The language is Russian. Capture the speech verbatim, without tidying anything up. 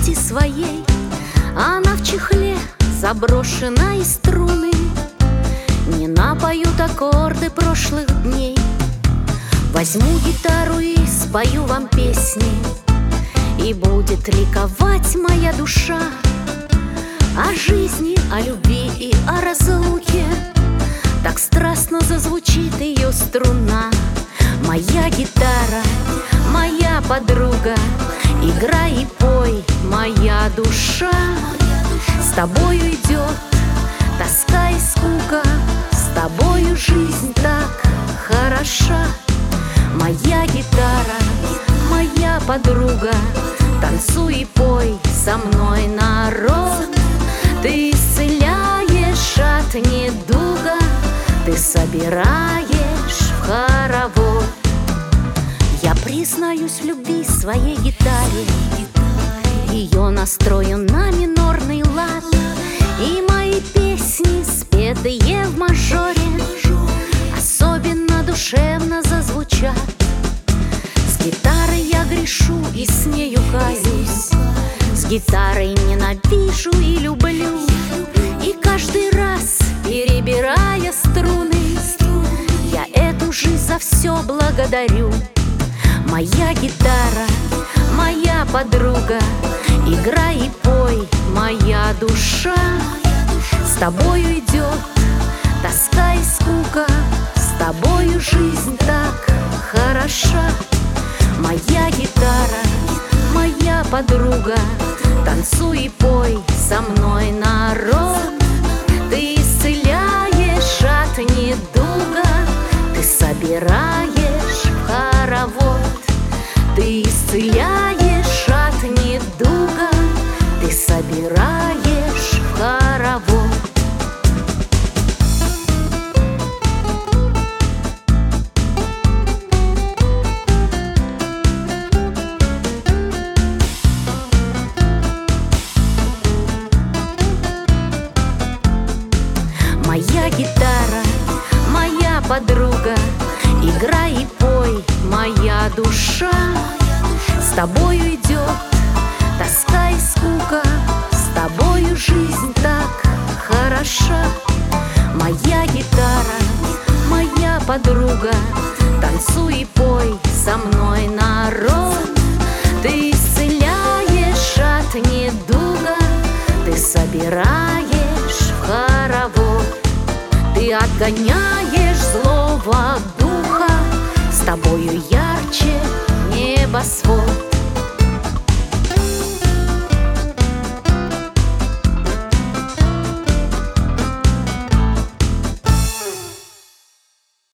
юности своей она в чехле заброшена, и струны не напоют аккорды прошлых дней. Возьму гитару и спою вам песни, и будет ликовать моя душа о жизни, о любви и о разлуке. Так страстно зазвучит ее струна. Моя гитара, моя подруга, играй и пой, моя душа. С тобою идет тоска и скука, с тобою жизнь так хороша. Моя гитара, моя подруга, танцуй и пой со мной, народ. Ты исцеляешь от недуга, ты собираешь в хоровод. Я признаюсь в любви своей гитаре, ее настрою на минорный лад, и мои песни, спетые в мажоре, особенно душевно зазвучат. С гитарой я грешу и с нею каюсь, с гитарой ненавижу и люблю. И каждый раз, перебирая струны, я эту жизнь за все благодарю. Моя гитара, моя подруга, играй и пой, моя душа. С тобою идет тоска и скука, с тобою жизнь так хороша. Моя гитара, моя подруга, танцуй и пой со мной, народ. Ты исцеляешь от недуга, ты собираешь в хоровод. Ты исцеляешь от недуга, ты собираешь в хоровод. Моя гитара, моя подруга, играй и пой, моя душа. С тобою идет тоска и скука, с тобою жизнь так хороша. Моя гитара, моя подруга, танцуй и пой со мной, народ. Ты исцеляешь от недуга, ты собираешь в хоровод. Ты отгоняешь злого духа, с тобою ярче небосвод.